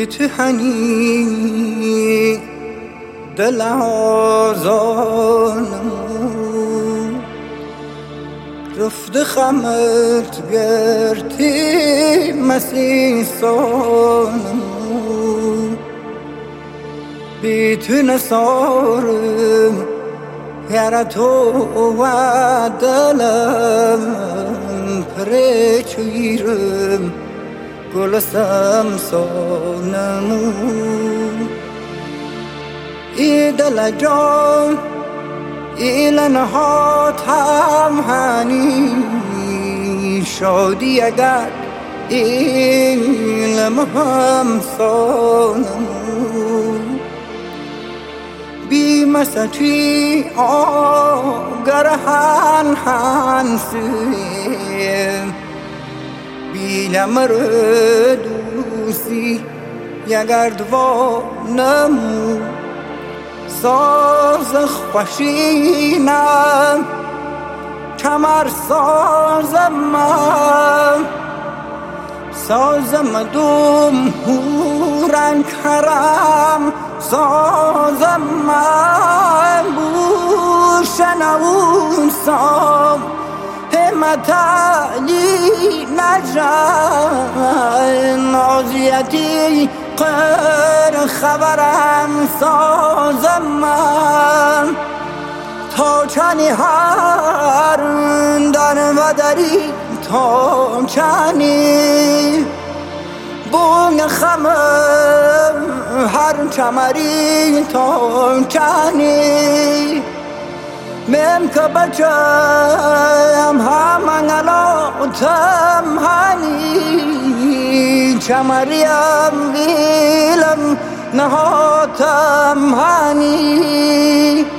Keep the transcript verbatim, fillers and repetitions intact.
بی تو هنی دل آزانم رفت خمت گرتی مسیسانم بی تو نسارم یاره تو و دلم پرچویرم گل سمسانمو ای دل جان ای لنهات هم هنی شادی اگر ای لمهم سانمو بی مستی آگر هن هن سیم بی لمر دوسی یگر دوانمو ساز خوشینم کمر سازم من سازم دوم هورن کرم سازم من بوشنون سام همت علی نجای نازیتی قر خبرم سازم من تا چنی هر در و دری تا چنی بونگ خمم هر چمری تا چنی مم که بچم هم انگلاتم هنی چمریم ویلم نهاتم هنی